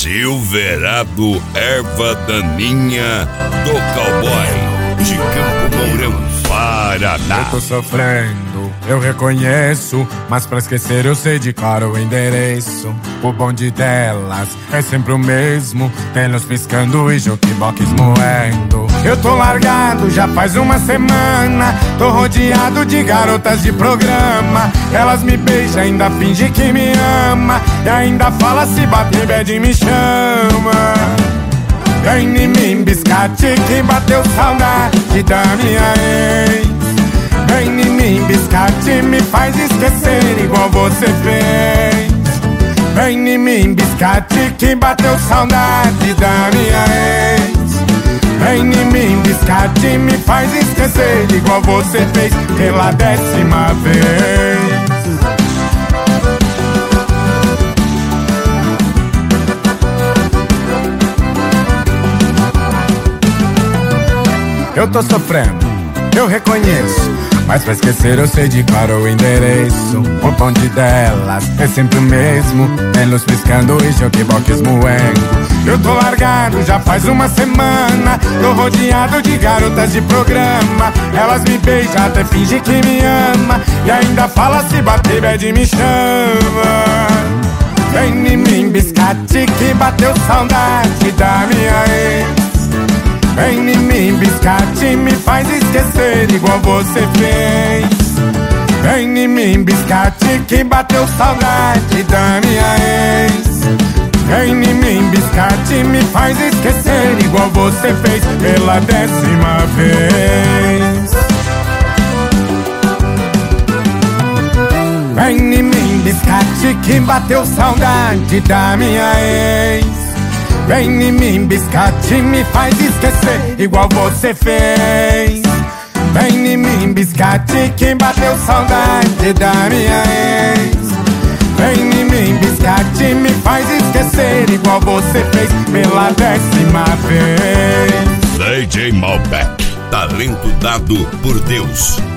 Silverado, erva daninha do cowboy de Campo Mourão, Paraná. Eu tô sofrendo, eu reconheço, mas pra esquecer eu sei de cor o endereço. O bonde delas é sempre o mesmo, pelos piscando e jukebox moendo. Eu tô largado já faz uma semana, tô rodeado de garotas de programa. Elas me beijam, ainda finge que me ama, e ainda fala se bater bad me chama. Vem em mim, biscate, que bateu saudade da minha ex. Vem em mim, biscate, me faz esquecer igual você fez. Vem em mim, biscate, que bateu saudade da minha ex. Vem em mim, biscate, me faz esquecer igual você fez pela 10ª vez. Eu tô sofrendo, eu reconheço, mas pra esquecer eu sei de cor o endereço. O bonde delas é sempre o mesmo, pelos piscando e jukebox moendo. Eu tô largado já faz uma semana, tô rodeado de garotas de programa. Elas me beijam, até finge que me ama, e ainda fala se bater bad me chama. Vem em mim, biscate, que bateu saudade da minha ex. Vem em mim, biscate, me faz esquecer igual você fez. Vem em mim, biscate, que bateu saudade da minha ex. Vem em mim, biscate, me faz esquecer igual você fez pela 10ª vez. Vem em mim, biscate, que bateu saudade da minha ex. Vem em mim, biscate, me faz esquecer igual você fez. Vem em mim, biscate, que bateu saudade da minha ex. Vem em mim, biscate, me faz esquecer igual você fez pela 10ª vez. DJ Malbec, talento dado por Deus.